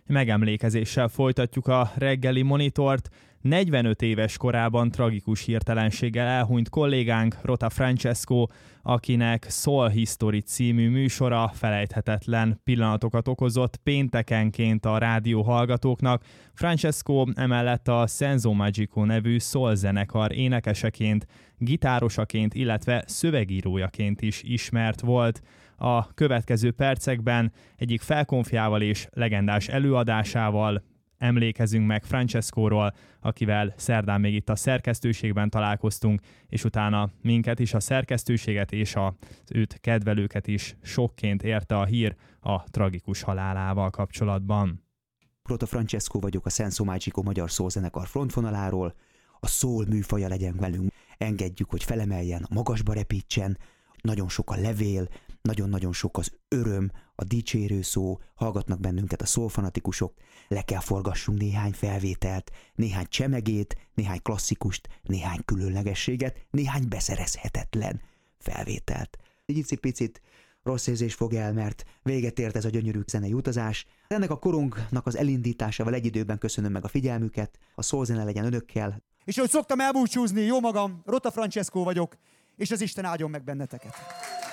Megemlékezéssel folytatjuk a reggeli monitort. 45 éves korában tragikus hirtelenséggel elhunyt kollégánk Rota Francesco, akinek Soul History című műsora felejthetetlen pillanatokat okozott péntekenként a rádió hallgatóknak. Francesco emellett a Senso Magico nevű soul zenekar énekeseként, gitárosaként, illetve szövegírójaként is ismert volt. A következő percekben egyik felkonfjával és legendás előadásával emlékezünk meg Francescóról, akivel szerdán még itt a szerkesztőségben találkoztunk, és utána minket is, a szerkesztőséget és az őt kedvelőket is sokként érte a hír a tragikus halálával kapcsolatban. Rota Francesco vagyok, a Senso Magico magyar szózenekar frontvonaláról. A soul műfaja legyen velünk, engedjük, hogy felemeljen, magasba repítsen, nagyon sok a levél, nagyon-nagyon sok az öröm, a dicsérő szó, hallgatnak bennünket a soul fanatikusok, le kell forgassunk néhány felvételt, néhány csemegét, néhány klasszikust, néhány különlegességet, néhány beszerezhetetlen felvételt. Egy icipicit rossz érzés fog el, mert véget ért ez a gyönyörű zenei utazás. Ennek a korunknak az elindításával egy időben köszönöm meg a figyelmüket, a soul zene legyen önökkel. És ahogy szoktam elbúcsúzni, jó magam, Rota Francesco vagyok, és az Isten áldjon meg benneteket.